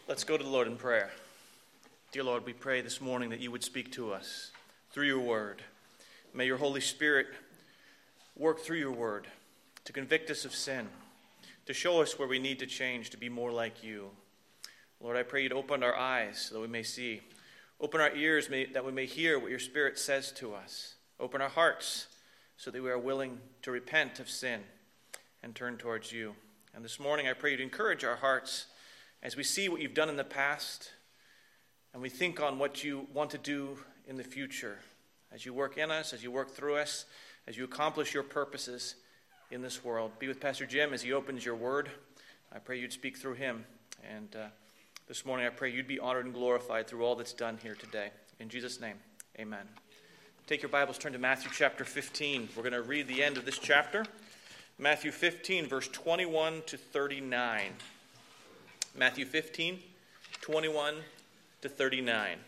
Let's go to the Lord in prayer. Dear Lord, we pray this morning that you would speak to us through your word. May your Holy Spirit work through your word to convict us of sin, to show us where we need to change to be more like you. Lord, I pray you'd open our eyes so that we may see. Open our ears that we may hear what your Spirit says to us. Open our hearts so that we are willing to repent of sin and turn towards you. And this morning I pray you'd encourage our hearts as we see what you've done in the past and we think on what you want to do in the future. As you work in us, as you work through us, as you accomplish your purposes in this world. Be with Pastor Jim as he opens your word. I pray you'd speak through him. And this morning I pray you'd be honored and glorified through all that's done here today. In Jesus' name, amen. Take your Bibles, turn to Matthew chapter 15. We're going to read the end of this chapter. Matthew 15, verse 21 to 39. Matthew 15, 21 to 39.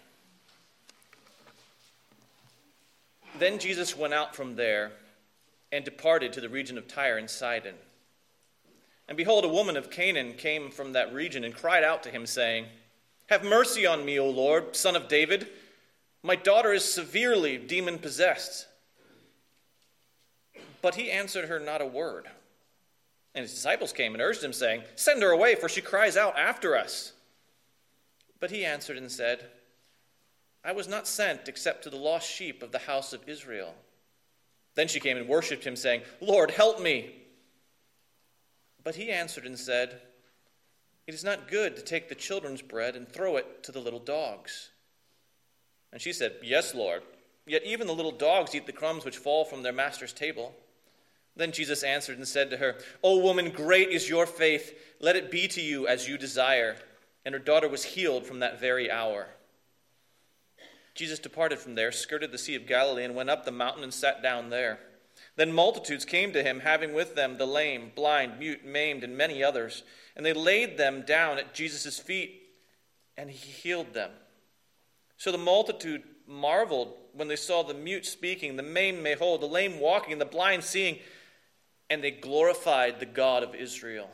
Then Jesus went out from there and departed to the region of Tyre and Sidon. And behold, a woman of Canaan came from that region and cried out to him, saying, "Have mercy on me, O Lord, Son of David. My daughter is severely demon-possessed." But he answered her not a word. And his disciples came and urged him, saying, "Send her away, for she cries out after us." But he answered and said, "I was not sent except to the lost sheep of the house of Israel." Then she came and worshipped him, saying, "Lord, help me." But he answered and said, "It is not good to take the children's bread and throw it to the little dogs." And she said, "Yes, Lord, yet even the little dogs eat the crumbs which fall from their master's table." Then Jesus answered and said to her, "O woman, great is your faith. Let it be to you as you desire." And her daughter was healed from that very hour. Jesus departed from there, skirted the Sea of Galilee, and went up the mountain and sat down there. Then multitudes came to him, having with them the lame, blind, mute, maimed, and many others. And they laid them down at Jesus' feet, and he healed them. So the multitude marveled when they saw the mute speaking, the maimed made whole, the lame walking, the blind seeing, and they glorified the God of Israel.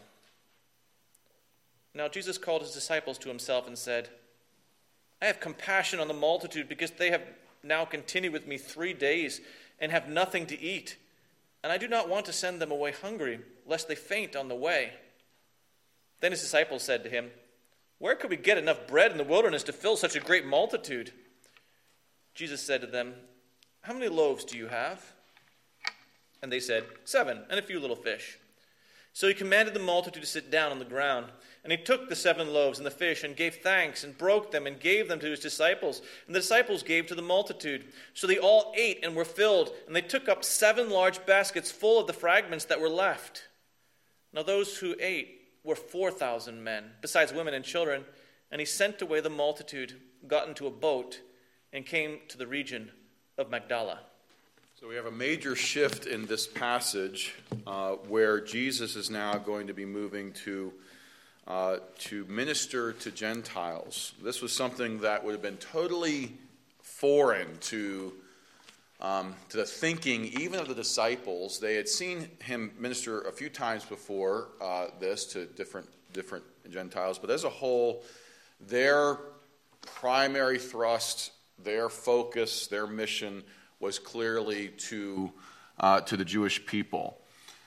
Now Jesus called his disciples to himself and said, "I have compassion on the multitude, because they have now continued with me 3 days and have nothing to eat. And I do not want to send them away hungry, lest they faint on the way." Then his disciples said to him, "Where could we get enough bread in the wilderness to fill such a great multitude?" Jesus said to them, "How many loaves do you have?" And they said, 7, and a few little fish. So he commanded the multitude to sit down on the ground. And he took the 7 loaves and the fish and gave thanks and broke them and gave them to his disciples. And the disciples gave to the multitude. So they all ate and were filled. And they took up 7 large baskets full of the fragments that were left. Now those who ate were 4,000 men, besides women and children. And he sent away the multitude, got into a boat, and came to the region of Magdala. So we have a major shift in this passage where Jesus is now going to be moving to minister to Gentiles. This was something that would have been totally foreign to the thinking even of the disciples. They had seen him minister a few times before this to different Gentiles, but as a whole, their primary thrust, their focus, their mission was clearly to the Jewish people.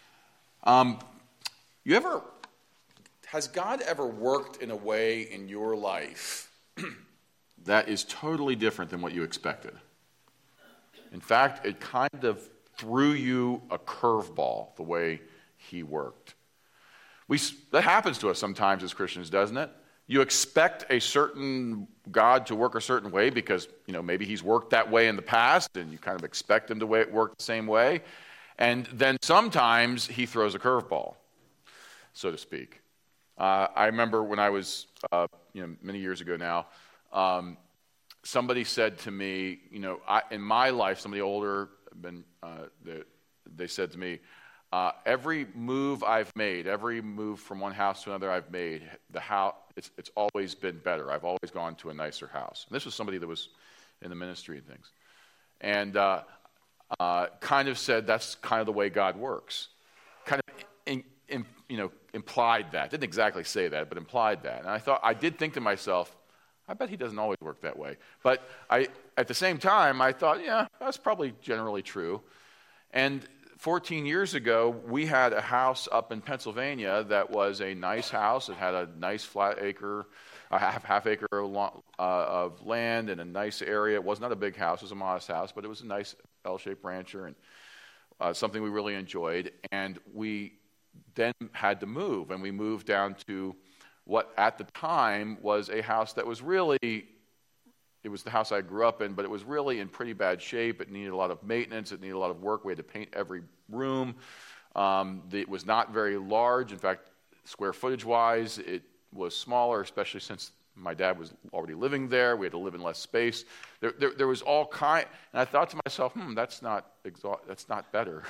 Has God ever worked in a way in your life that is totally different than what you expected? In fact, it kind of threw you a curveball the way he worked. That happens to us sometimes as Christians, doesn't it? You expect a certain God to work a certain way because, maybe he's worked that way in the past and you kind of expect him to work the same way. And then sometimes he throws a curveball, so to speak. I remember when I was, many years ago now, somebody said to me, in my life, somebody older, they said to me, every move I've made, every move from one house to another I've made, it's always been better. I've always gone to a nicer house. And this was somebody that was in the ministry and things. And kind of said that's kind of the way God works. Kind of implied that. Didn't exactly say that, but implied that. And I did think to myself, I bet he doesn't always work that way. But at the same time, I thought, yeah, that's probably generally true. And 14 years ago, we had a house up in Pennsylvania that was a nice house. It had a nice half acre of land in a nice area. It was not a big house. It was a modest house, but it was a nice L-shaped rancher and something we really enjoyed. And we then had to move, and we moved down to what at the time was a house that was really, it was the house I grew up in, but it was really in pretty bad shape. It needed a lot of maintenance. It needed a lot of work. We had to paint every room. It was not very large. In fact, square footage-wise, it was smaller, especially since my dad was already living there. We had to live in less space. There was all kind, and I thought to myself, that's not better.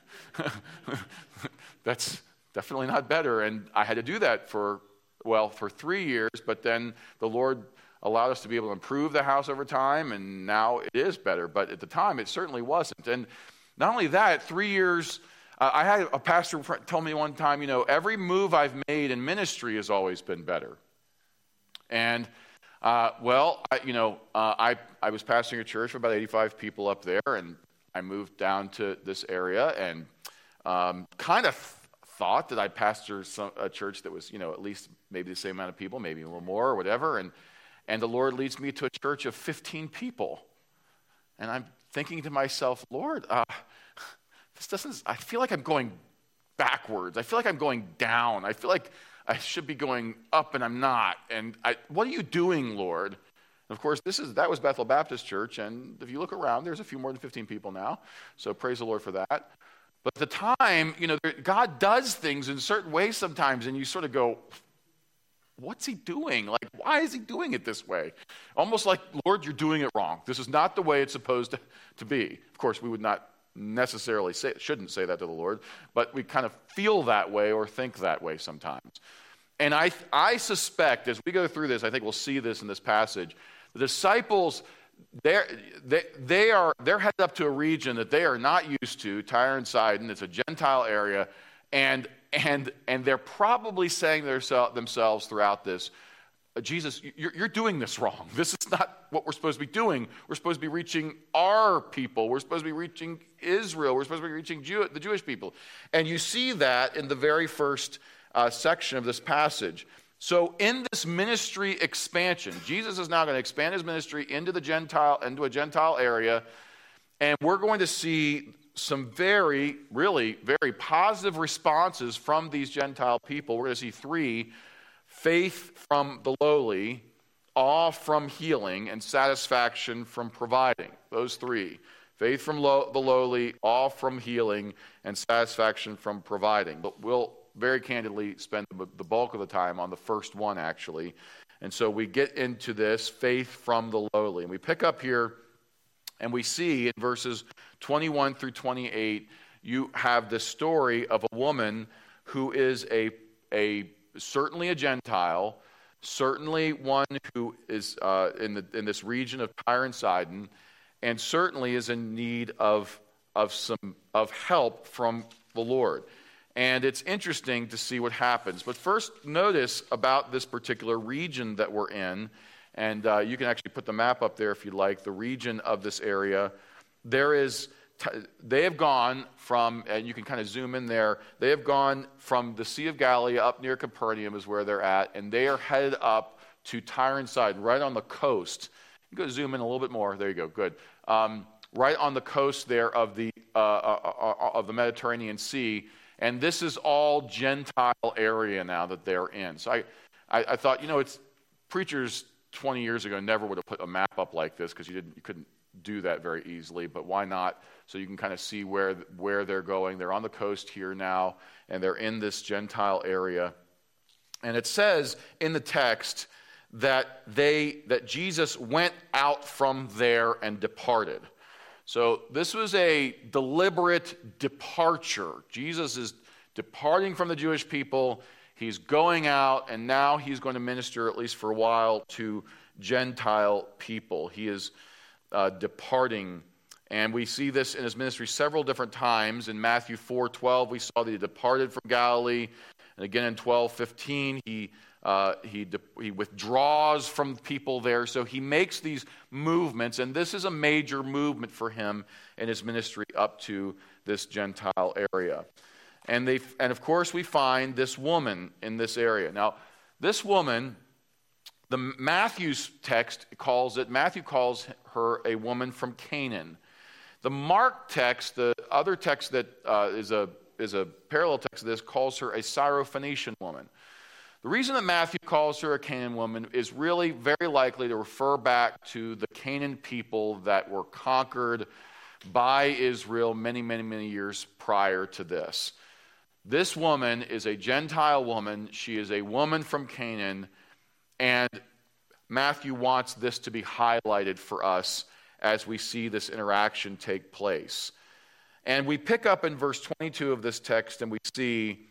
That's definitely not better. And I had to do that for 3 years, but then the Lord allowed us to be able to improve the house over time, and now it is better. But at the time, it certainly wasn't. And not only that, 3 years, I had a pastor tell me one time, every move I've made in ministry has always been better. And, I was pastoring a church of about 85 people up there, and I moved down to this area and kind of thought that I'd pastor a church that was, at least maybe the same amount of people, maybe a little more or whatever. And the Lord leads me to a church of 15 people. And I'm thinking to myself, Lord, I feel like I'm going backwards. I feel like I'm going down. I feel like I should be going up and I'm not. And what are you doing, Lord? And of course, that was Bethel Baptist Church. And if you look around, there's a few more than 15 people now. So praise the Lord for that. But at the time, God does things in certain ways sometimes, and you sort of go, what's he doing? Like, why is he doing it this way? Almost like, Lord, you're doing it wrong. This is not the way it's supposed to be. Of course, we would not necessarily shouldn't say that to the Lord, but we kind of feel that way or think that way sometimes. And I suspect, as we go through this, I think we'll see this in this passage, the disciples, they're headed up to a region that they are not used to, Tyre and Sidon. It's a Gentile area, and they're probably saying to themselves throughout this, Jesus, you're doing this wrong. This is not what we're supposed to be doing. We're supposed to be reaching our people. We're supposed to be reaching Israel. We're supposed to be reaching the Jewish people. And you see that in the very first section of this passage. So in this ministry expansion, Jesus is now going to expand his ministry into a Gentile area, and we're going to see some very positive responses from these Gentile people. We're going to see 3: faith from the lowly, awe from healing, and satisfaction from providing. Those 3. Faith from the lowly, awe from healing, and satisfaction from providing. But we'll very candidly spend the bulk of the time on the first one, actually. And so we get into this, faith from the lowly. And we pick up here, and we see in verses 21 through 28, you have the story of a woman who is certainly a Gentile, certainly one who is in this region of Tyre and Sidon, and certainly is in need of help from the Lord. And it's interesting to see what happens. But first, notice about this particular region that we're in, and you can actually put the map up there if you like, the region of this area. They have gone from, and you can kind of zoom in there, they have gone from the Sea of Galilee up near Capernaum is where they're at, and they are headed up to Tyre and Sidon, right on the coast. You can go zoom in a little bit more. There you go, good. Right on the coast there of the Mediterranean Sea. And this is all Gentile area now that they're in. So I thought, it's preachers 20 years ago never would have put a map up like this because you couldn't do that very easily. But why not? So you can kind of see where they're going. They're on the coast here now, and they're in this Gentile area. And it says in the text that Jesus went out from there and departed. So this was a deliberate departure. Jesus is departing from the Jewish people. He's going out, and now he's going to minister, at least for a while, to Gentile people. He is departing. And we see this in his ministry several different times. In Matthew 4:12, we saw that he departed from Galilee. And again in 12:15, he withdraws from people there. So he makes these movements, and this is a major movement for him in his ministry up to this Gentile area. And of course we find this woman in this area. Now, this woman, the Matthew's text Matthew calls her a woman from Canaan. The Mark text, the other text that is a parallel text to this, calls her a Syrophoenician woman. The reason that Matthew calls her a Canaan woman is really very likely to refer back to the Canaan people that were conquered by Israel many, many, many years prior to this. This woman is a Gentile woman. She is a woman from Canaan, and Matthew wants this to be highlighted for us as we see this interaction take place. And we pick up in verse 22 of this text, and we see,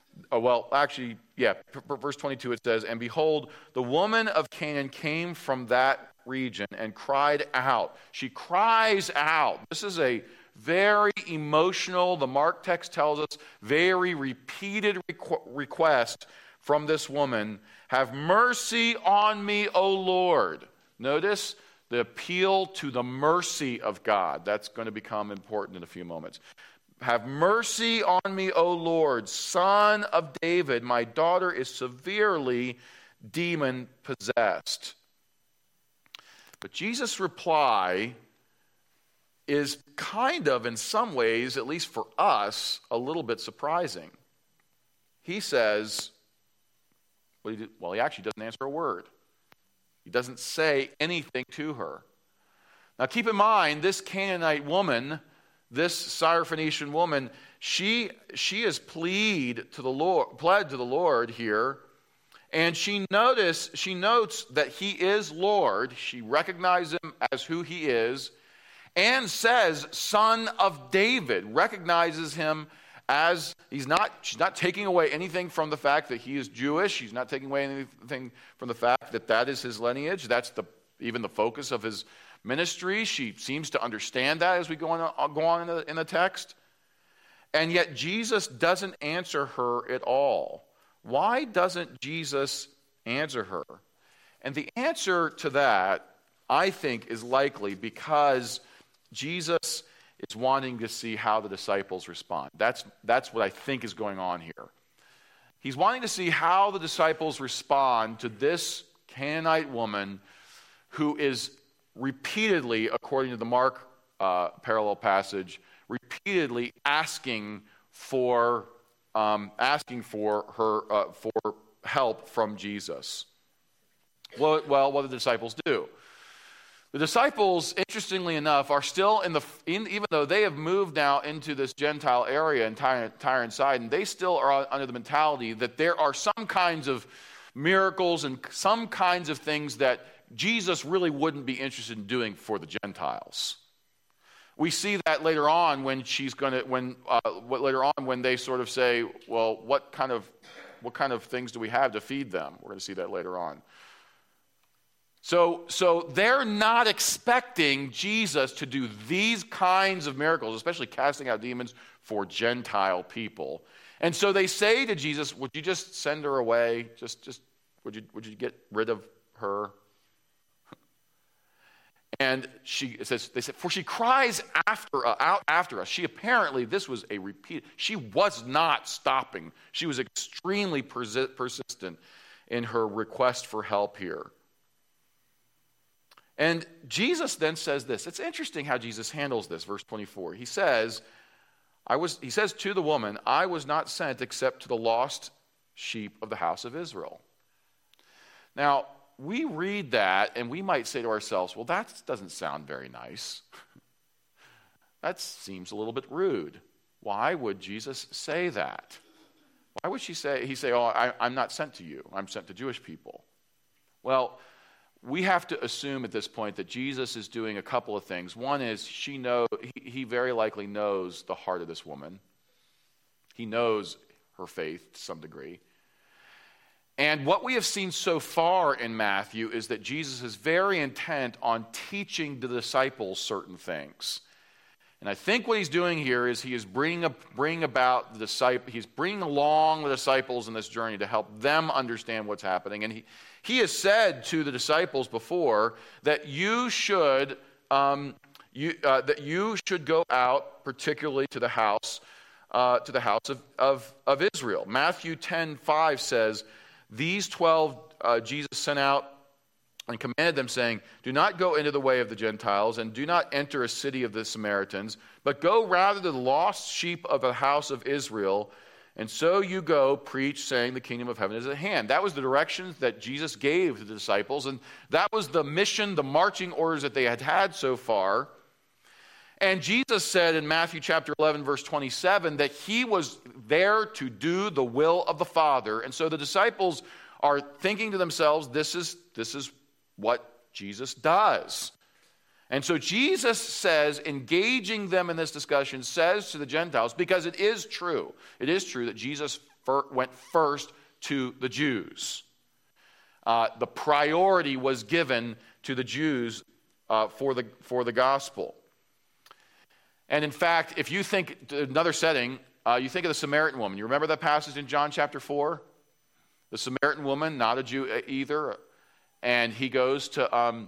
verse 22 it says, "And behold, the woman of Canaan came from that region and cried out." She cries out. This is a very emotional, the Mark text tells us, very repeated request from this woman. "Have mercy on me, O Lord." Notice the appeal to the mercy of God. That's going to become important in a few moments. "Have mercy on me, O Lord, Son of David. My daughter is severely demon-possessed." But Jesus' reply is kind of, in some ways, at least for us, a little bit surprising. He says, he actually doesn't answer a word. He doesn't say anything to her. Now keep in mind, this Canaanite woman, this Syrophoenician woman, she has pled to the Lord here, and she notes that he is Lord. She recognizes him as who he is, and says, "Son of David," recognizes him as she's not taking away anything from the fact that he is Jewish. She's not taking away anything from the fact that that is his lineage. That's even the focus of his ministry. She seems to understand that as we go on in the text. And yet Jesus doesn't answer her at all. Why doesn't Jesus answer her? And the answer to that, I think, is likely because Jesus is wanting to see how the disciples respond. That's what I think is going on here. He's wanting to see how the disciples respond to this Canaanite woman who is repeatedly, according to the Mark parallel passage, repeatedly asking for for help from Jesus. Well, what do the disciples do? The disciples, interestingly enough, are still even though they have moved now into this Gentile area in Tyre and Sidon, they still are under the mentality that there are some kinds of miracles and some kinds of things that Jesus really wouldn't be interested in doing for the Gentiles. We see that later on when they sort of say, "Well, what kind of things do we have to feed them?" We're going to see that later on. So they're not expecting Jesus to do these kinds of miracles, especially casting out demons for Gentile people. And so they say to Jesus, "Would you just send her away? Would you get rid of her?" And they said, "For she cries out after us." She apparently, this was a repeat. She was not stopping. She was extremely persistent in her request for help here. And Jesus then says this. It's interesting how Jesus handles this, verse 24. He says to the woman, "I was not sent except to the lost sheep of the house of Israel." Now, we read that and we might say to ourselves, "Well, that doesn't sound very nice. That seems a little bit rude. Why would Jesus say that? Why would he say, 'Oh, I'm not sent to you. I'm sent to Jewish people'?" Well, we have to assume at this point that Jesus is doing a couple of things. One is he very likely knows the heart of this woman. He knows her faith to some degree. And what we have seen so far in Matthew is that Jesus is very intent on teaching the disciples certain things. And I think what he's doing here is he is bringing about the disciple. He's bringing along the disciples in this journey to help them understand what's happening. And he has said to the disciples before that you should go out, particularly to the house of Israel. Matthew 10:5 says, "These 12 Jesus sent out and commanded them, saying, do not go into the way of the Gentiles, and do not enter a city of the Samaritans, but go rather to the lost sheep of the house of Israel. And so you go, preach, saying, the kingdom of heaven is at hand." That was the directions that Jesus gave to the disciples, and that was the mission, the marching orders that they had so far. And Jesus said in Matthew chapter 11, verse 27, that he was there to do the will of the Father. And so the disciples are thinking to themselves, this is what Jesus does. And so Jesus says, engaging them in this discussion, says to the Gentiles, because it is true that Jesus went first to the Jews. The priority was given to the Jews for the gospel. And in fact, if you think another setting, you think of the Samaritan woman. You remember that passage in John chapter 4? The Samaritan woman, not a Jew either, and he goes to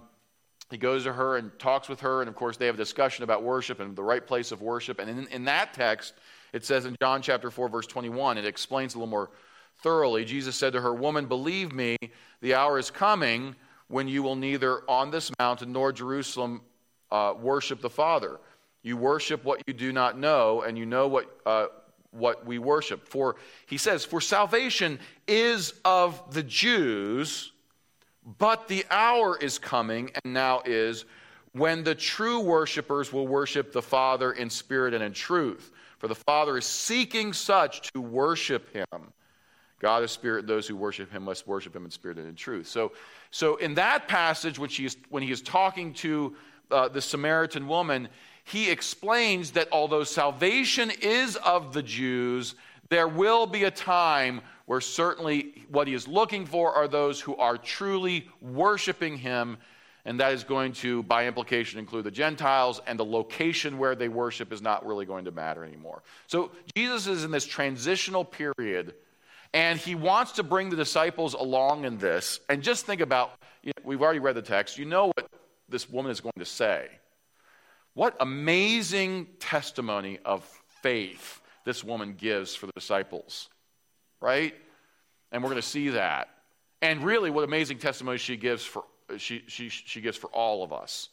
her and talks with her, and of course they have a discussion about worship and the right place of worship. And in that text, it says in John chapter 4, verse 21, it explains a little more thoroughly. Jesus said to her, "Woman, believe me, the hour is coming when you will neither on this mountain nor Jerusalem worship the Father. You worship what you do not know, and you know what we worship. For," he says, "for salvation is of the Jews, but the hour is coming, and now is, when the true worshipers will worship the Father in spirit and in truth. For the Father is seeking such to worship him. God is spirit, and those who worship him must worship him in spirit and in truth." So in that passage, when he is talking to the Samaritan woman, he explains that although salvation is of the Jews, there will be a time where certainly what he is looking for are those who are truly worshiping him, and that is going to, by implication, include the Gentiles, and the location where they worship is not really going to matter anymore. So Jesus is in this transitional period, and he wants to bring the disciples along in this. And just think about, we've already read the text, you know what this woman is going to say. What amazing testimony of faith this woman gives for the disciples, right? And we're going to see that. And really, what amazing testimony she gives for she gives for all of us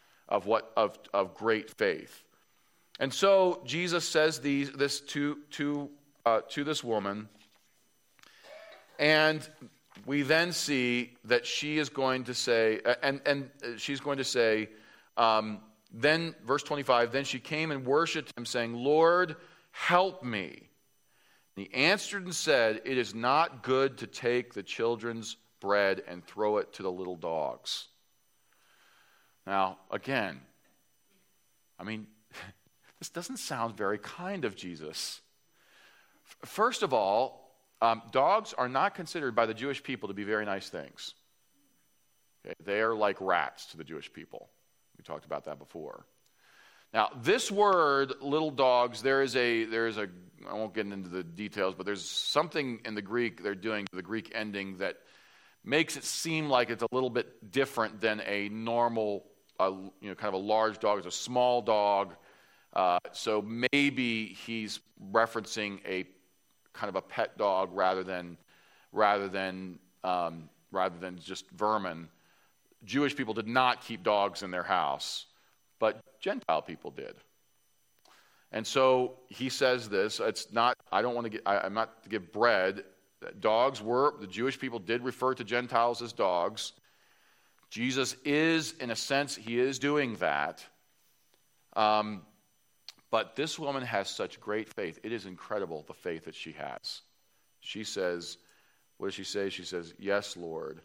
of great faith. And so Jesus says this to this woman, and we then see that she is going to say, and she's going to say. Then, verse 25, then she came and worshipped him, saying, "Lord, help me." And he answered and said, "It is not good to take the children's bread and throw it to the little dogs." Now, again, this doesn't sound very kind of Jesus. First of all, dogs are not considered by the Jewish people to be very nice things. Okay? They are like rats to the Jewish people. We talked about that before. Now, this word, little dogs, there is a, I won't get into the details, but there's something in the Greek they're doing to the Greek ending that makes it seem like it's a little bit different than a normal, kind of a large dog. It's a small dog. So maybe he's referencing a kind of a pet dog rather than just vermin. Jewish people did not keep dogs in their house, but Gentile people did. And so he says this, I'm not to give bread. The Jewish people did refer to Gentiles as dogs. Jesus is, in a sense, he is doing that. But this woman has such great faith. It is incredible, the faith that she has. She says, what does she say? She says, "Yes, Lord.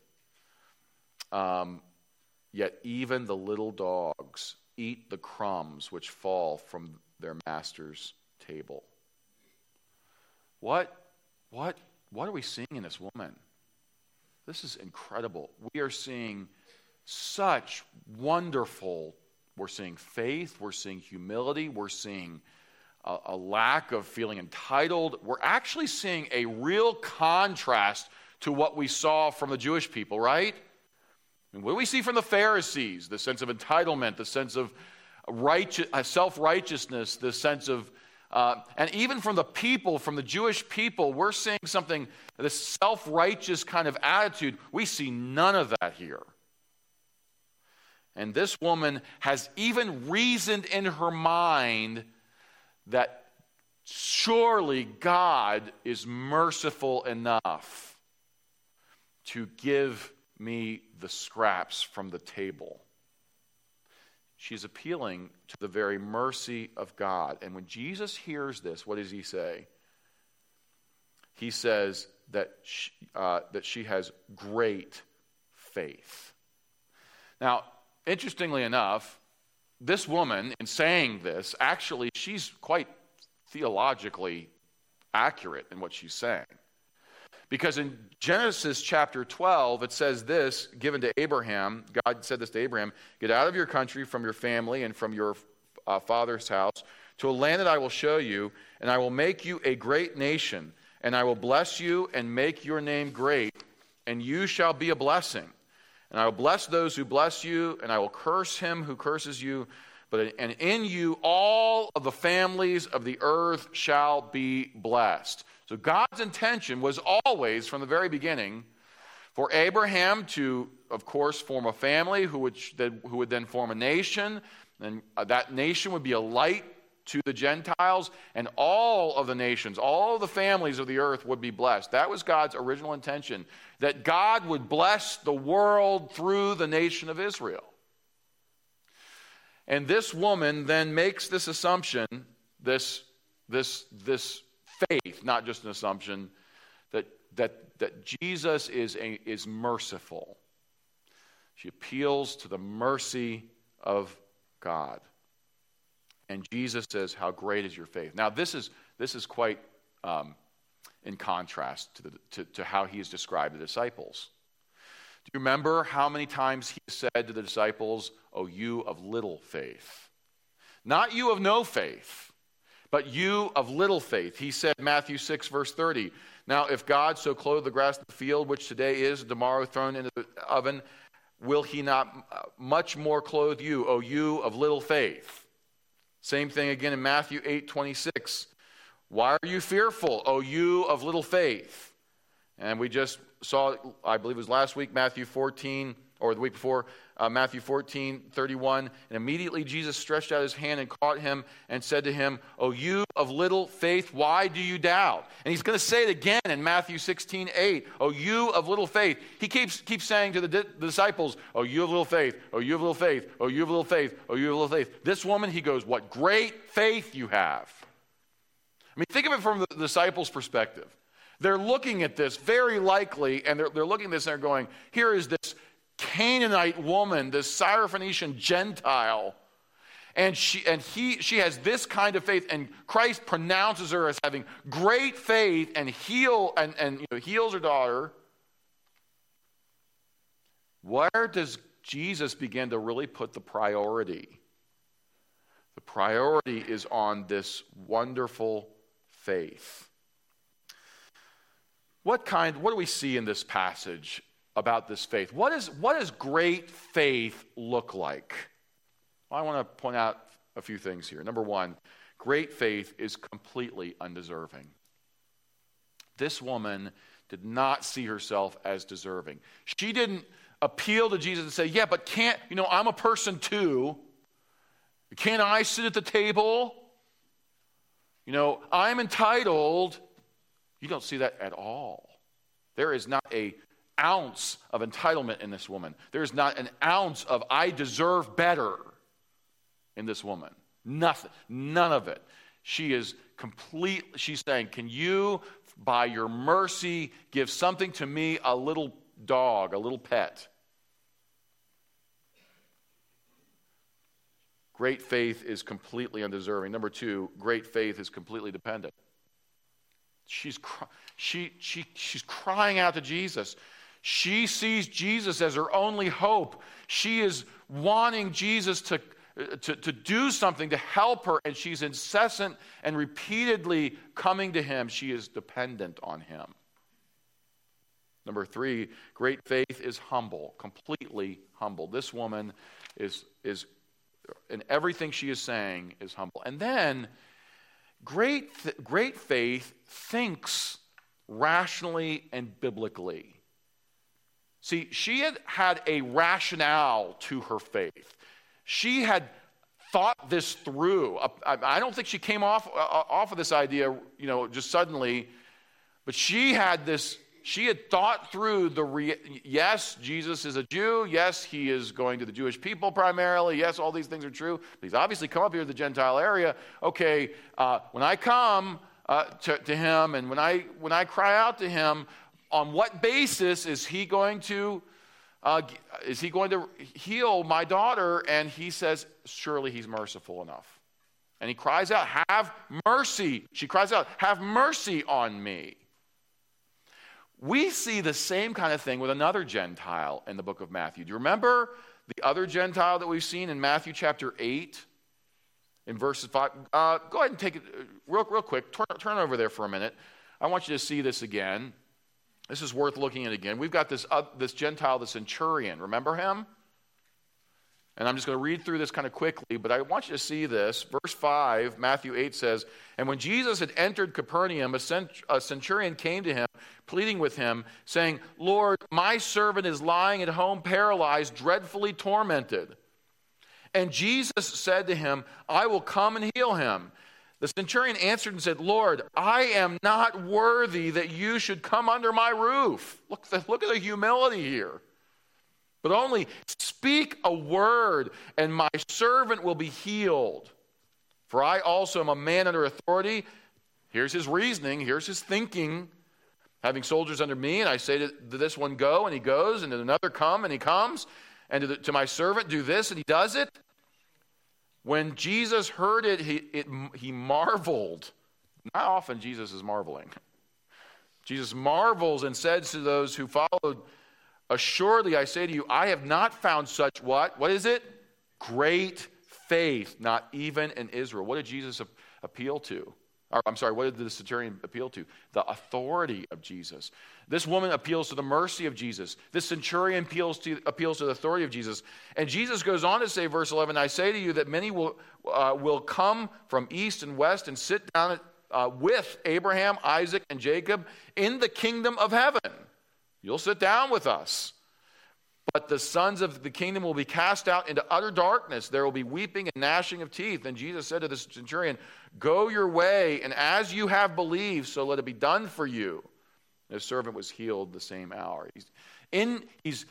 Yet even the little dogs eat the crumbs which fall from their master's table." What are we seeing in this woman? This is incredible. We are seeing such wonderful We're seeing faith. We're seeing humility. We're seeing a lack of feeling entitled. We're actually seeing a real contrast to what we saw from the Jewish people, right? And what do we see from the Pharisees? The sense of entitlement, the sense of self-righteousness, the sense of, and even from the people, from the Jewish people, we're seeing something, this self-righteous kind of attitude. We see none of that here. And this woman has even reasoned in her mind that surely God is merciful enough to give me the scraps from the table. She's appealing to the very mercy of God. And when Jesus hears this, what does he say? He says that she has great faith. Now, interestingly enough, this woman, in saying this, actually, she's quite theologically accurate in what she's saying. Because in Genesis chapter 12, it says this, given to Abraham, God said this to Abraham, get out of your country, from your family, and from your father's house, to a land that I will show you, and I will make you a great nation, and I will bless you and make your name great, and you shall be a blessing. And I will bless those who bless you, and I will curse him who curses you. And in you all of the families of the earth shall be blessed. So God's intention was always, from the very beginning, for Abraham to, of course, form a family who would then form a nation. And that nation would be a light to the Gentiles, and all of the nations, all of the families of the earth would be blessed. That was God's original intention, that God would bless the world through the nation of Israel. And this woman then makes this assumption, this faith, not just an assumption, that Jesus is merciful. She appeals to the mercy of God. And Jesus says, how great is your faith? Now, this is quite in contrast to how he has described the disciples. Do you remember how many times he said to the disciples, "O you of little faith"? Not you of no faith, but you of little faith. He said, Matthew 6, verse 30, now if God so clothe the grass of the field, which today is, tomorrow thrown into the oven, will he not much more clothe you, O you of little faith? Same thing again in Matthew 8:26. Why are you fearful, O you of little faith? And we just saw, I believe it was last week, Matthew 14, or the week before, Matthew 14:31. And immediately Jesus stretched out his hand and caught him and said to him, O you of little faith, why do you doubt? And he's going to say it again in Matthew 16:8. O you of little faith. He keeps saying to the disciples, O you of little faith, O you of little faith, O you of little faith, O you of little faith. This woman, he goes, what great faith you have. I mean, think of it from the disciples' perspective. They're looking at this very likely, and they're looking at this and they're going, here is this Canaanite woman, this Syrophoenician Gentile, and she has this kind of faith, and Christ pronounces her as having great faith and heals her daughter. Where does Jesus begin to really put the priority? The priority is on this wonderful faith. What do we see in this passage about this faith? What does great faith look like? Well, I want to point out a few things here. Number one, great faith is completely undeserving. This woman did not see herself as deserving. She didn't appeal to Jesus and say, yeah, but I'm a person too. Can't I sit at the table? I'm entitled. You don't see that at all. There is not an ounce of entitlement in this woman. There is not an ounce of I deserve better in this woman. Nothing. None of it. She's saying, can you, by your mercy, give something to me, a little dog, a little pet? Great faith is completely undeserving. Number two, great faith is completely dependent. She's crying out to Jesus. She sees Jesus as her only hope. She is wanting Jesus to to do something to help her, and she's incessant and repeatedly coming to him. She is dependent on him. Number 3, great faith is humble, completely humble. This woman is in everything she is saying is humble. And then great faith thinks rationally and biblically. See, she had a rationale to her faith. She had thought this through. I don't think she came off of this idea, just suddenly, but she had thought through yes, Jesus is a Jew. Yes, he is going to the Jewish people primarily. Yes, all these things are true. But he's obviously come up here to the Gentile area. Okay, when I come to him and when I cry out to him, on what basis is he going to heal my daughter? And he says, surely he's merciful enough. And he cries out, have mercy. She cries out, have mercy on me. We see the same kind of thing with another Gentile in the book of Matthew. Do you remember the other Gentile that we've seen in Matthew chapter 8 in verses 5? Go ahead and take it real quick. Turn over there for a minute. I want you to see this again. This is worth looking at again. We've got this Gentile, the centurion. Remember him? And I'm just going to read through this kind of quickly, but I want you to see this. Verse 5, Matthew 8 says, and when Jesus had entered Capernaum, a centurion came to him, pleading with him, saying, Lord, my servant is lying at home paralyzed, dreadfully tormented. And Jesus said to him, I will come and heal him. The centurion answered and said, Lord, I am not worthy that you should come under my roof. Look at the humility here. But only speak a word, and my servant will be healed. For I also am a man under authority. Here's his reasoning. Here's his thinking. Having soldiers under me, and I say to this one, go, and he goes, and to another, come, and he comes. And to my servant, do this, and he does it. When Jesus heard it, he marveled. Not often Jesus is marveling. Jesus marvels and said to those who followed, assuredly, I say to you, I have not found such what? What is it? Great faith, not even in Israel. What did Jesus appeal to? What did the centurion appeal to? The authority of Jesus. This woman appeals to the mercy of Jesus. This centurion appeals to the authority of Jesus. And Jesus goes on to say, verse 11, I say to you that many will come from east and west and sit down with Abraham, Isaac, and Jacob in the kingdom of heaven. You'll sit down with us. But the sons of the kingdom will be cast out into utter darkness. There will be weeping and gnashing of teeth. And Jesus said to the centurion, go your way, and as you have believed, so let it be done for you. And his servant was healed the same hour. He's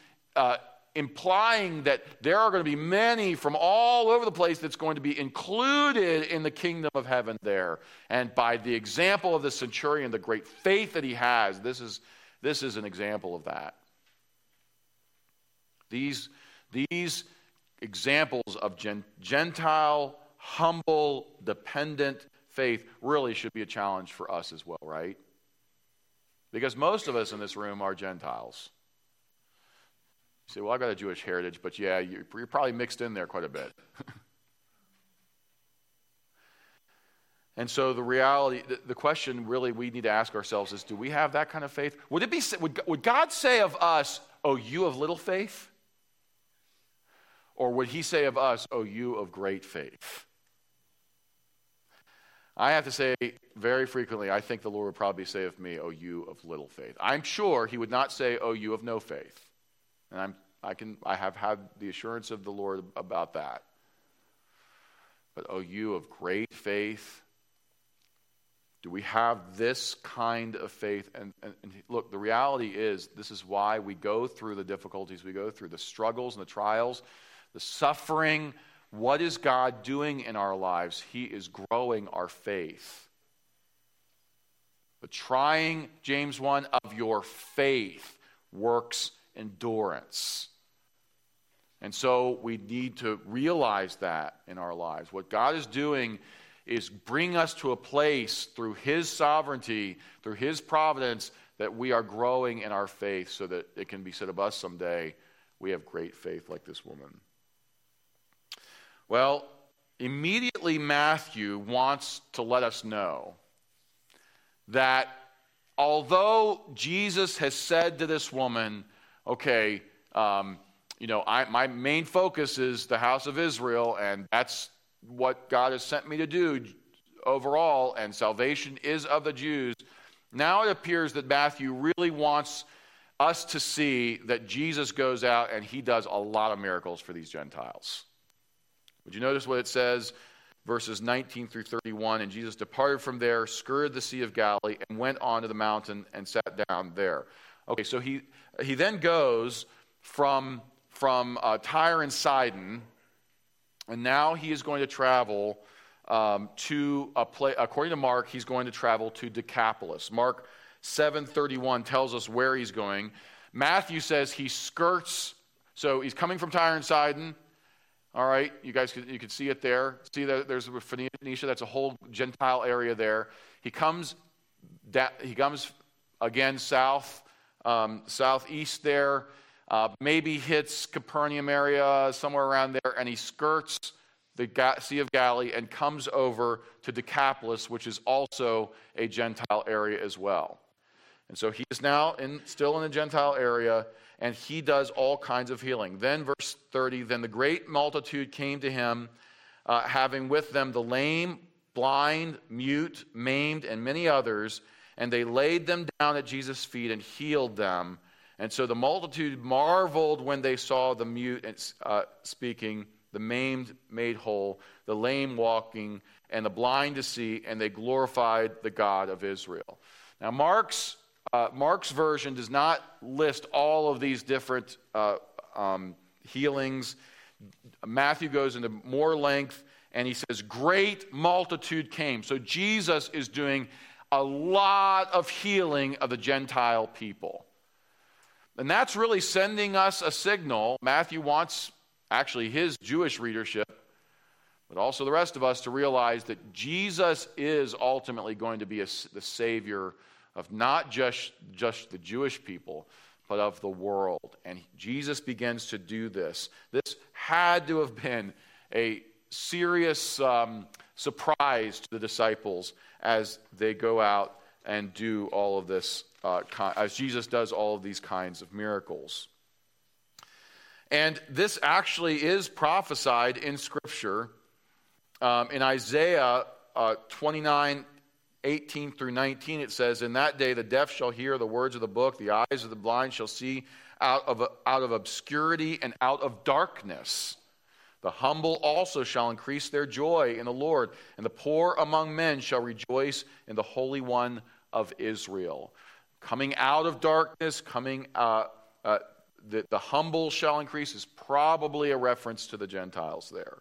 implying that there are going to be many from all over the place that's going to be included in the kingdom of heaven there. And by the example of the centurion, the great faith that he has, this is an example of that. These examples of Gentile, humble, dependent faith really should be a challenge for us as well, right? Because most of us in this room are Gentiles. You say, well, I've got a Jewish heritage, but yeah, you're probably mixed in there quite a bit. And so the reality, the question really we need to ask ourselves is, do we have that kind of faith? Would God say of us, oh, you of little faith? Or would he say of us, oh, you of great faith? I have to say very frequently, I think the Lord would probably say of me, oh, you of little faith. I'm sure he would not say, oh, you of no faith. And I have had the assurance of the Lord about that. But oh, you of great faith. Do we have this kind of faith? And look, the reality is, this is why we go through the difficulties we go through, the struggles and the trials, the suffering. What is God doing in our lives? He is growing our faith. The trying, James 1, of your faith works endurance. And so we need to realize that in our lives. What God is doing is bring us to a place through his sovereignty, through his providence, that we are growing in our faith so that it can be said of us someday, we have great faith like this woman. Well, immediately Matthew wants to let us know that although Jesus has said to this woman, okay, my main focus is the house of Israel, and that's what God has sent me to do overall, and salvation is of the Jews. Now it appears that Matthew really wants us to see that Jesus goes out and he does a lot of miracles for these Gentiles. Would you notice what it says? Verses 19 through 31, and Jesus departed from there, skirted the Sea of Galilee, and went on to the mountain and sat down there. Okay, so he then goes from Tyre and Sidon, and now he is going to travel to a place. According to Mark, he's going to travel to Decapolis. Mark 7:31 tells us where he's going. Matthew says he skirts, so he's coming from Tyre and Sidon. All right, you can see it there. See that there's Phoenicia. That's a whole Gentile area there. He comes again southeast there. Maybe hits Capernaum area somewhere around there, and he skirts the Sea of Galilee and comes over to Decapolis, which is also a Gentile area as well. And so he is now still in the Gentile area, and he does all kinds of healing. Then verse 30, then the great multitude came to him, having with them the lame, blind, mute, maimed, and many others, and they laid them down at Jesus' feet and healed them. And so the multitude marveled when they saw the mute speaking, the maimed made whole, the lame walking, and the blind to see, and they glorified the God of Israel. Now Mark's version does not list all of these different healings. Matthew goes into more length, and he says, great multitude came. So Jesus is doing a lot of healing of the Gentile people. And that's really sending us a signal. Matthew wants, actually, his Jewish readership, but also the rest of us, to realize that Jesus is ultimately going to be the Savior of not just the Jewish people, but of the world. And Jesus begins to do this. This had to have been a serious surprise to the disciples as they go out and do all of this, as Jesus does all of these kinds of miracles. And this actually is prophesied in Scripture. In Isaiah 29:18 through 19, it says, in that day the deaf shall hear the words of the book, the eyes of the blind shall see out of obscurity and out of darkness. The humble also shall increase their joy in the Lord, and the poor among men shall rejoice in the Holy One of Israel. Coming out of darkness, the humble shall increase is probably a reference to the Gentiles there.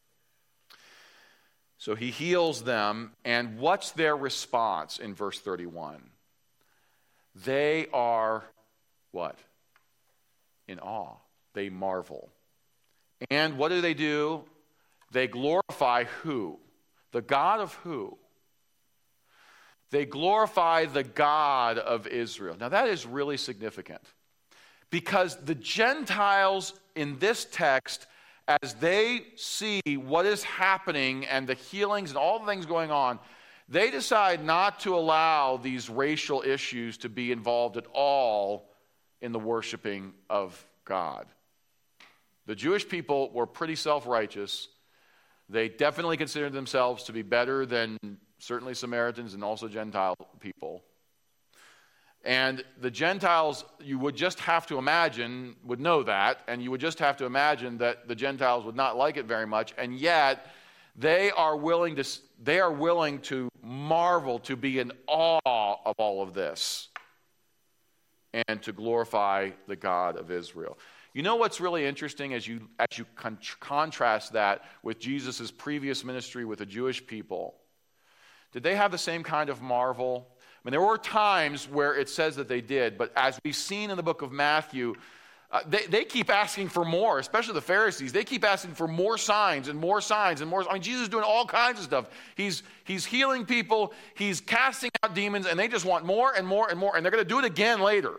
So he heals them, and what's their response in verse 31? They are, what? In awe. They marvel. And what do? They glorify who? The God of who? They glorify the God of Israel. Now that is really significant, because the Gentiles in this text, as they see what is happening and the healings and all the things going on, they decide not to allow these racial issues to be involved at all in the worshiping of God. The Jewish people were pretty self-righteous. They definitely considered themselves to be better than certainly Samaritans and also Gentile people. And the Gentiles, you would just have to imagine, would know that, and you would just have to imagine that the Gentiles would not like it very much, and yet they are willing to marvel, to be in awe of all of this, and to glorify the God of Israel. You know what's really interesting as you contrast that with Jesus' previous ministry with the Jewish people? Did they have the same kind of marvel? I mean, there were times where it says that they did, but as we've seen in the book of Matthew, they keep asking for more, especially the Pharisees. They keep asking for more signs and more signs and more. I mean, Jesus is doing all kinds of stuff. He's healing people. He's casting out demons, and they just want more and more and more, and they're going to do it again later.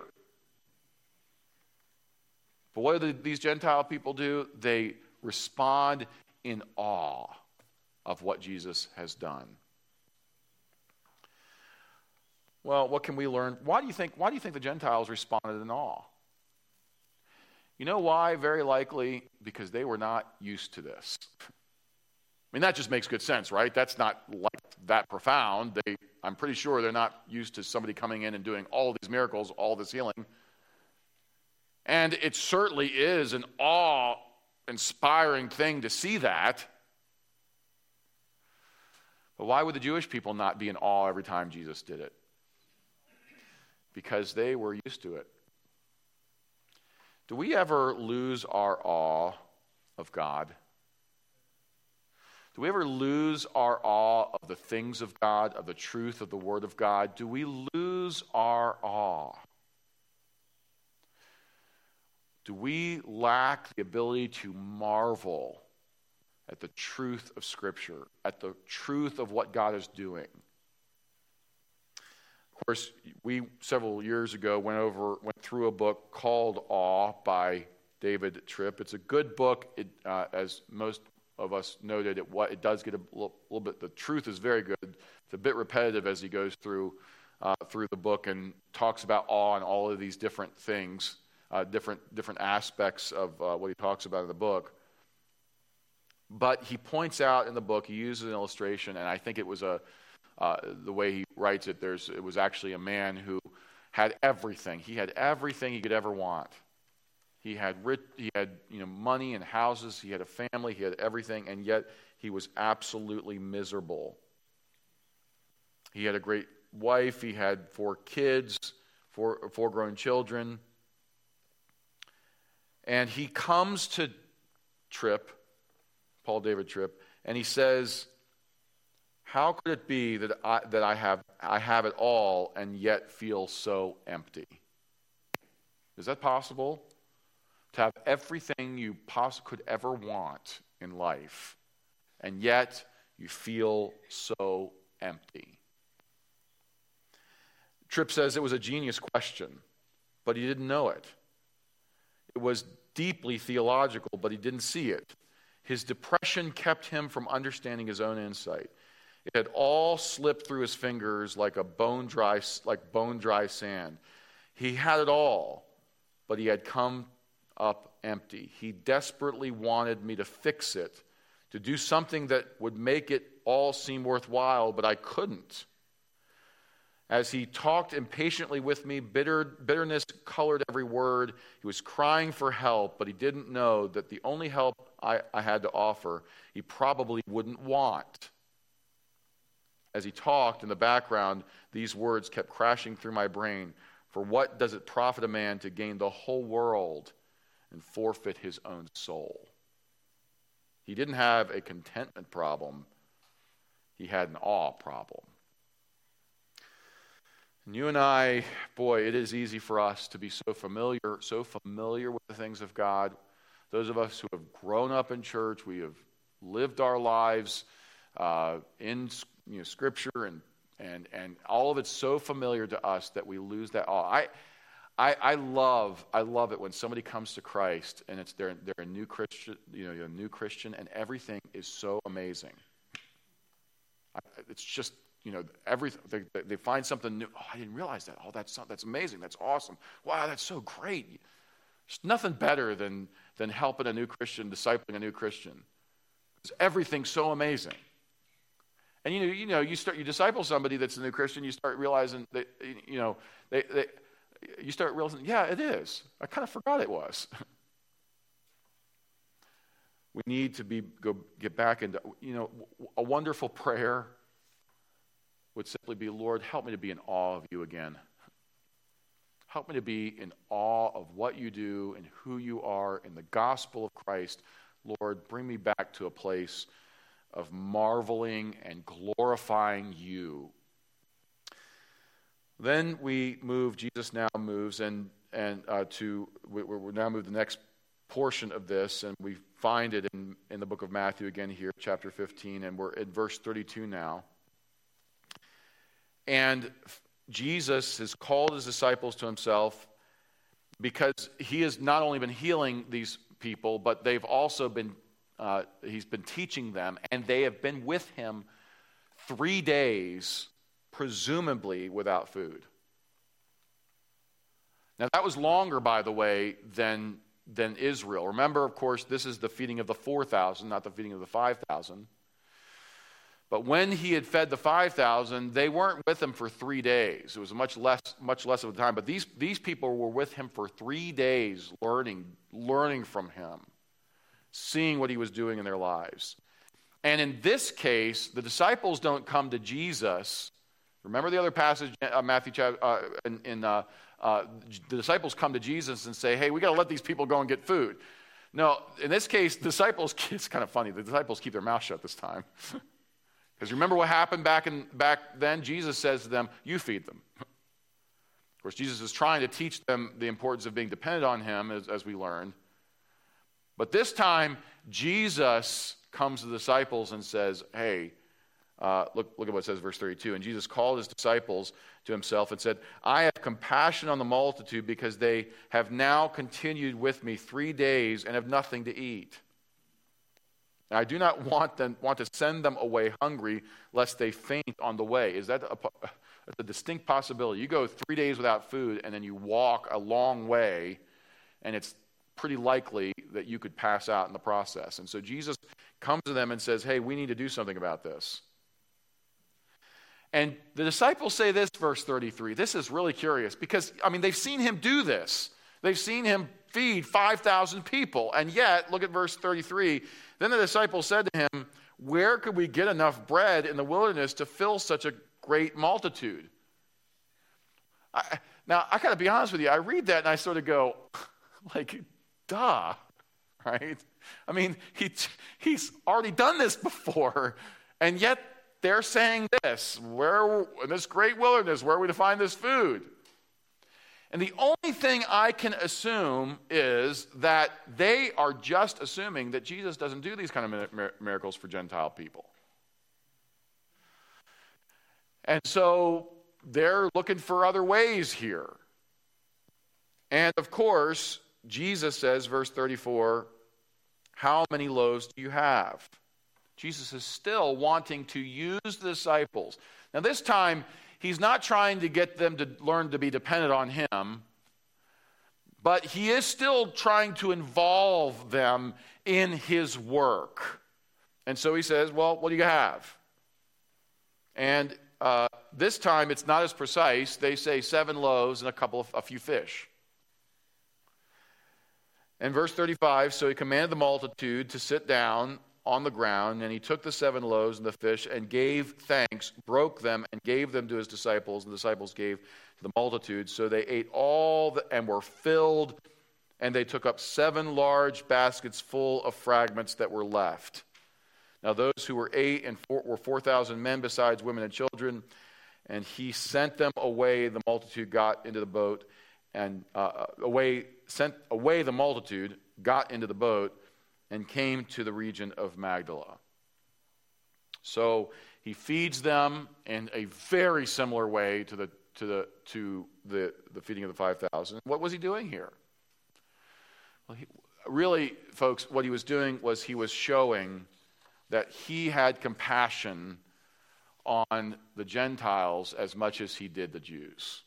But what do these Gentile people do? They respond in awe of what Jesus has done. Well, what can we learn? Why do you think the Gentiles responded in awe? You know why? Very likely because they were not used to this. I mean, that just makes good sense, right? That's not like that profound. I'm pretty sure they're not used to somebody coming in and doing all these miracles, all this healing. And it certainly is an awe-inspiring thing to see that. But why would the Jewish people not be in awe every time Jesus did it? Because they were used to it. Do we ever lose our awe of God? Do we ever lose our awe of the things of God, of the truth of the Word of God? Do we lose our awe? Do we lack the ability to marvel at the truth of Scripture, at the truth of what God is doing? Of course, we several years ago went through a book called Awe by David Tripp. It's a good book. As most of us noted, it does get a little bit. The truth is very good. It's a bit repetitive as he goes through the book and talks about awe and all of these different things, different aspects of what he talks about in the book. But he points out in the book, he uses an illustration, and I think it was the way he writes it, it was actually a man who had everything. He had everything he could ever want. He had money and houses. He had a family. He had everything, and yet he was absolutely miserable. He had a great wife. He had 4 kids, four grown children. And he comes to Tripp, Paul David Tripp, and he says, "How could it be that I have it all and yet feel so empty?" Is that possible? To have everything you could ever want in life, and yet you feel so empty. Tripp says it was a genius question, but he didn't know it. It was deeply theological, but he didn't see it. His depression kept him from understanding his own insight. It had all slipped through his fingers like bone dry sand. He had it all, but he had come up empty. He desperately wanted me to fix it, to do something that would make it all seem worthwhile, but I couldn't. As he talked impatiently with me, bitterness colored every word. He was crying for help, but he didn't know that the only help I had to offer, he probably wouldn't want. As he talked in the background, these words kept crashing through my brain. For what does it profit a man to gain the whole world and forfeit his own soul? He didn't have a contentment problem. He had an awe problem. And you and I, boy, it is easy for us to be so familiar with the things of God. Those of us who have grown up in church, we have lived our lives in Scripture, and all of it's so familiar to us that we lose that awe. I love it when somebody comes to Christ and they're a new Christian, a new Christian, and everything is so amazing. It's just everything. They find something new. Oh, I didn't realize that. Oh, that's amazing. That's awesome. Wow, that's so great. There's nothing better than helping a new Christian, discipling a new Christian. Because everything's so amazing. And you disciple somebody that's a new Christian, you start realizing that you start realizing, yeah, it is. I kind of forgot it was. We need to get back into, a wonderful prayer would simply be, Lord, help me to be in awe of you again. Help me to be in awe of what you do and who you are in the gospel of Christ. Lord, bring me back to a place of marveling and glorifying you. Then Jesus now moves we now move the next portion of this, and we find it in the book of Matthew again here, chapter 15, and we're in verse 32 now. And Jesus has called his disciples to himself because he has not only been healing these people, but they've also been he's been teaching them, and they have been with him 3 days, presumably without food. Now, that was longer, by the way, than Israel. Remember, of course, this is the feeding of the 4,000, not the feeding of the 5,000. But when he had fed the 5,000, they weren't with him for 3 days. It was much less of a time. But these people were with him for 3 days, learning from him, seeing what he was doing in their lives. And in this case, the disciples don't come to Jesus. Remember the other passage, Matthew chapter, the disciples come to Jesus and say, hey, we got to let these people go and get food. No, in this case, disciples, it's kind of funny, the disciples keep their mouth shut this time. Because remember what happened back then? Jesus says to them, you feed them. Of course, Jesus is trying to teach them the importance of being dependent on him, as we learned. But this time, Jesus comes to the disciples and says, hey, look at what it says, verse 32. And Jesus called his disciples to himself and said, I have compassion on the multitude because they have now continued with me 3 days and have nothing to eat. And I do not want to send them away hungry, lest they faint on the way. Is that a distinct possibility? You go 3 days without food, and then you walk a long way, and it's pretty likely that you could pass out in the process. And so Jesus comes to them and says, hey, we need to do something about this. And the disciples say this, verse 33. This is really curious because, they've seen him do this. They've seen him feed 5,000 people. And yet, look at verse 33. Then the disciples said to him, where could we get enough bread in the wilderness to fill such a great multitude? Now, I got to be honest with you. I read that and I sort of go, duh, right? He's already done this before. And yet, they're saying this, where in this great wilderness, where are we to find this food? And the only thing I can assume is that they are just assuming that Jesus doesn't do these kind of miracles for Gentile people. And so they're looking for other ways here. And of course, Jesus says, verse 34, how many loaves do you have? Jesus is still wanting to use the disciples. Now this time, he's not trying to get them to learn to be dependent on him, but he is still trying to involve them in his work. And so he says, well, what do you have? And this time, it's not as precise. They say 7 loaves and a few fish. And verse 35, so he commanded the multitude to sit down on the ground, and he took the 7 loaves and the fish and gave thanks, broke them, and gave them to his disciples, and the disciples gave to the multitude. So they ate and were filled, and they took up 7 large baskets full of fragments that were left. Now those who were ate were 4,000 men, besides women and children, and he sent them away. The multitude got into the boat, and sent away the multitude, got into the boat, and came to the region of Magdala. So he feeds them in a very similar way to the feeding of the 5,000. What was he doing here? Well, really, folks, what he was doing was he was showing that he had compassion on the Gentiles as much as he did the Jews.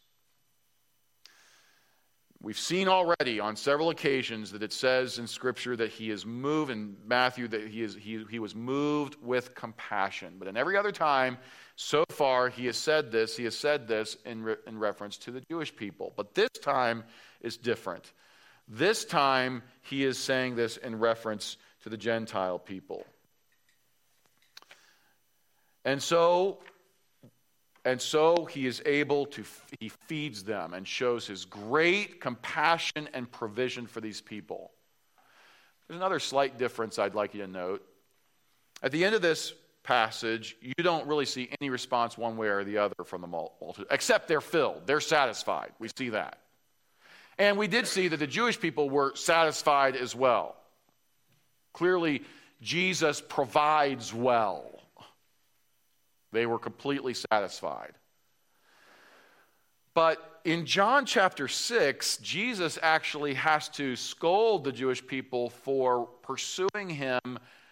We've seen already on several occasions that it says in Scripture that he is moved, in Matthew, that he was moved with compassion. But in every other time, so far, he has said this in reference to the Jewish people. But this time is different. This time, he is saying this in reference to the Gentile people. And so he is able to, he feeds them and shows his great compassion and provision for these people. There's another slight difference I'd like you to note. At the end of this passage, you don't really see any response one way or the other from the multitude, except they're filled, they're satisfied. We see that. And we did see that the Jewish people were satisfied as well. Clearly, Jesus provides well. They were completely satisfied. But in John chapter 6, Jesus actually has to scold the Jewish people for pursuing him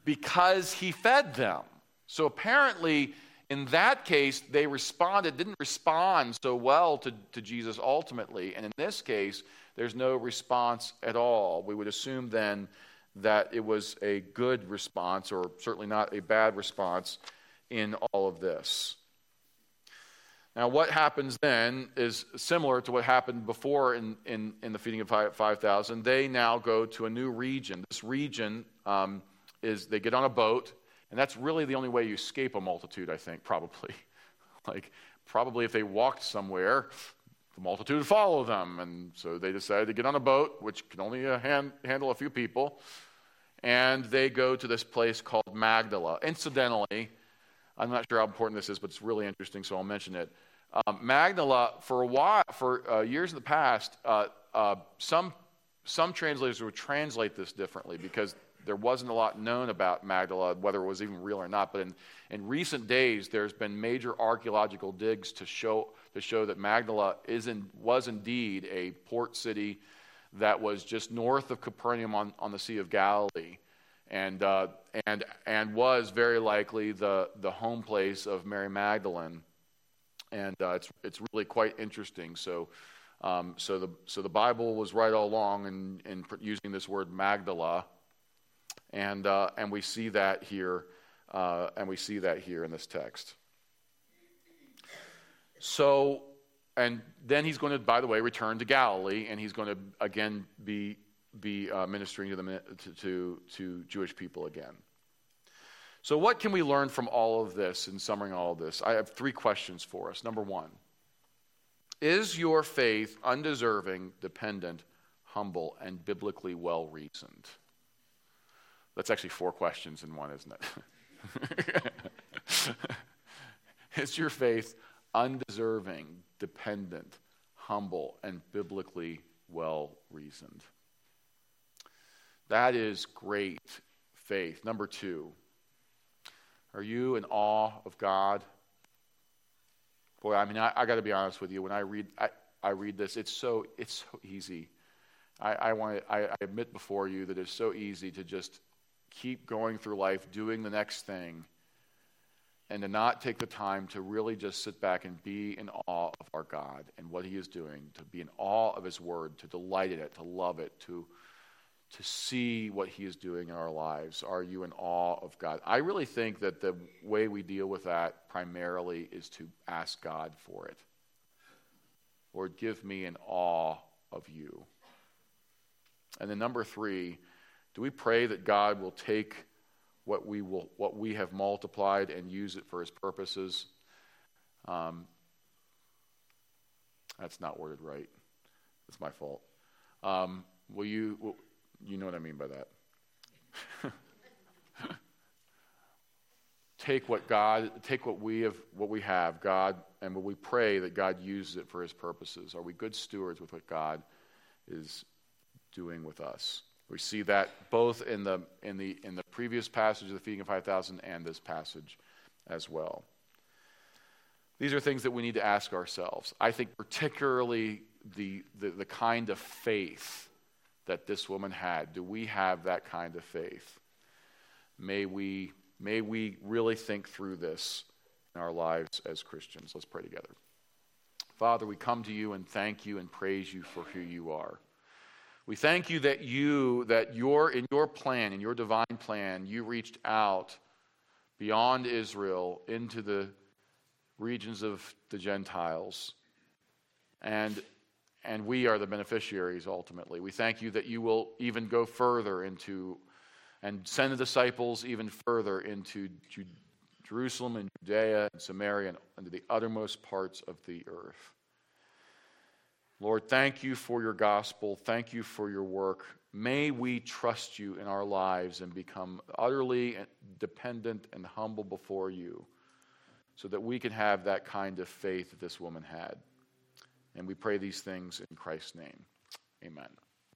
because he fed them. So apparently, in that case, they didn't respond so well to Jesus ultimately. And in this case, there's no response at all. We would assume then that it was a good response, or certainly not a bad response in all of this. Now, what happens then is similar to what happened before in the feeding of 5,000. They now go to a new region. This region is they get on a boat, and that's really the only way you escape a multitude, I think, probably. Probably if they walked somewhere, the multitude would follow them. And so they decided to get on a boat, which can only handle a few people, and they go to this place called Magdala. Incidentally, I'm not sure how important this is, but it's really interesting, so I'll mention it. Magdala, for years in the past, some translators would translate this differently because there wasn't a lot known about Magdala, whether it was even real or not. But in recent days, there's been major archaeological digs to show that Magdala was indeed a port city that was just north of Capernaum on the Sea of Galilee. And was very likely the home place of Mary Magdalene, and it's really quite interesting. So the Bible was right all along in using this word Magdala, and we see that here, in this text. So, and then he's going to, by the way, return to Galilee, and he's going to again be ministering to Jewish people again. So what can we learn from all of this, in summarizing all of this? I have 3 questions for us. Number 1, is your faith undeserving, dependent, humble, and biblically well-reasoned? That's actually 4 questions in one, isn't it? Is your faith undeserving, dependent, humble, and biblically well-reasoned? That is great faith. Number 2, are you in awe of God? Boy, I mean, I got to be honest with you. When I read this, it's so easy. I admit before you that it's so easy to just keep going through life, doing the next thing, and to not take the time to really just sit back and be in awe of our God and what He is doing, to be in awe of His Word, to delight in it, to love it, to see what He is doing in our lives. Are you in awe of God? I really think that the way we deal with that primarily is to ask God for it. Lord, give me an awe of you. And then number 3, do we pray that God will take what we have multiplied and use it for His purposes? That's not worded right. That's my fault. You know what I mean by that. Take what we have, God, and will we pray that God uses it for His purposes? Are we good stewards with what God is doing with us? We see that both in the previous passage of the feeding of 5,000 and this passage as well. These are things that we need to ask ourselves. I think particularly the kind of faith that this woman had. Do we have that kind of faith? May we really think through this in our lives as Christians. Let's pray together. Father, we come to you and thank you and praise you for who you are. We thank you that you're in your plan, in your divine plan, you reached out beyond Israel into the regions of the Gentiles. And we are the beneficiaries ultimately. We thank you that you will even go further into and send the disciples even further into Jerusalem and Judea and Samaria and into the uttermost parts of the earth. Lord, thank you for your gospel. Thank you for your work. May we trust you in our lives and become utterly dependent and humble before you so that we can have that kind of faith that this woman had. And we pray these things in Christ's name. Amen.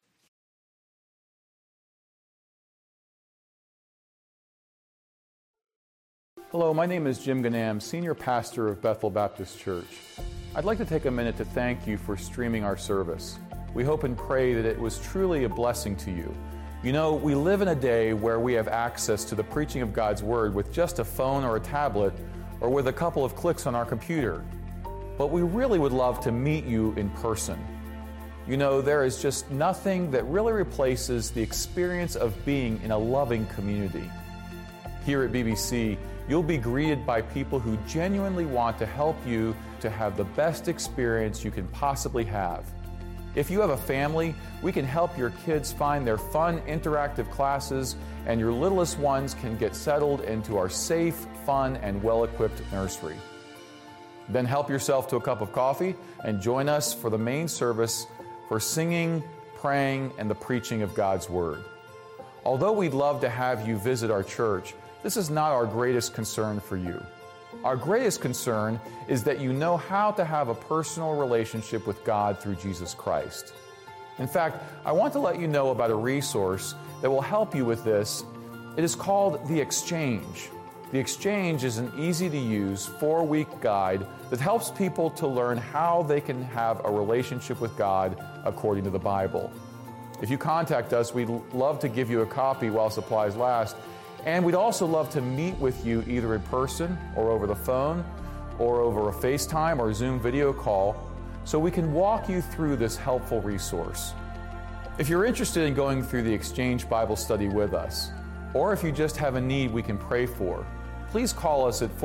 Hello, my name is Jim Ganam, Senior Pastor of Bethel Baptist Church. I'd like to take a minute to thank you for streaming our service. We hope and pray that it was truly a blessing to you. You know, we live in a day where we have access to the preaching of God's Word with just a phone or a tablet or with a couple of clicks on our computer. But we really would love to meet you in person. You know, there is just nothing that really replaces the experience of being in a loving community. Here at BBC, you'll be greeted by people who genuinely want to help you to have the best experience you can possibly have. If you have a family, we can help your kids find their fun, interactive classes, and your littlest ones can get settled into our safe, fun, and well-equipped nursery. Then help yourself to a cup of coffee and join us for the main service for singing, praying, and the preaching of God's Word. Although we'd love to have you visit our church, this is not our greatest concern for you. Our greatest concern is that you know how to have a personal relationship with God through Jesus Christ. In fact, I want to let you know about a resource that will help you with this. It is called The Exchange. The Exchange is an easy-to-use 4-week guide that helps people to learn how they can have a relationship with God according to the Bible. If you contact us, we'd love to give you a copy while supplies last, and we'd also love to meet with you either in person or over the phone or over a FaceTime or Zoom video call so we can walk you through this helpful resource. If you're interested in going through the Exchange Bible study with us, or if you just have a need we can pray for, please call us at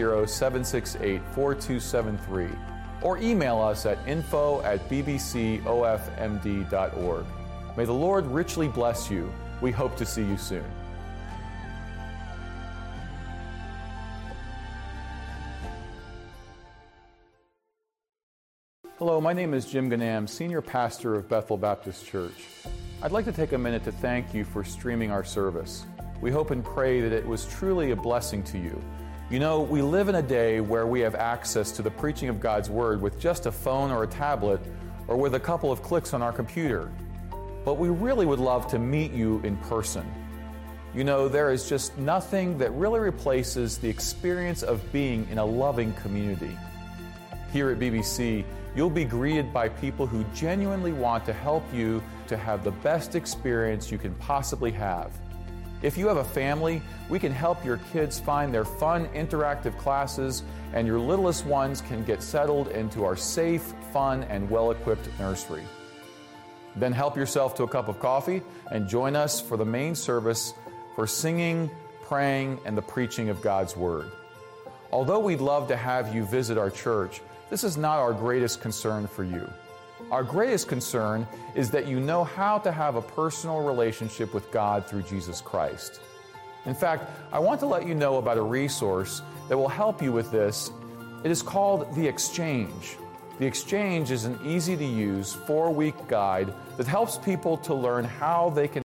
410-768-4273 or email us at info@bbcofmd.org. May the Lord richly bless you. We hope to see you soon. Hello, my name is Jim Ganam, Senior Pastor of Bethel Baptist Church. I'd like to take a minute to thank you for streaming our service. We hope and pray that it was truly a blessing to you. You know, we live in a day where we have access to the preaching of God's Word with just a phone or a tablet or with a couple of clicks on our computer. But we really would love to meet you in person. You know, there is just nothing that really replaces the experience of being in a loving community. Here at BBC, you'll be greeted by people who genuinely want to help you to have the best experience you can possibly have. If you have a family, we can help your kids find their fun, interactive classes, and your littlest ones can get settled into our safe, fun, and well-equipped nursery. Then help yourself to a cup of coffee and join us for the main service for singing, praying, and the preaching of God's Word. Although we'd love to have you visit our church, this is not our greatest concern for you. Our greatest concern is that you know how to have a personal relationship with God through Jesus Christ. In fact, I want to let you know about a resource that will help you with this. It is called The Exchange. The Exchange is an easy-to-use 4-week guide that helps people to learn how they can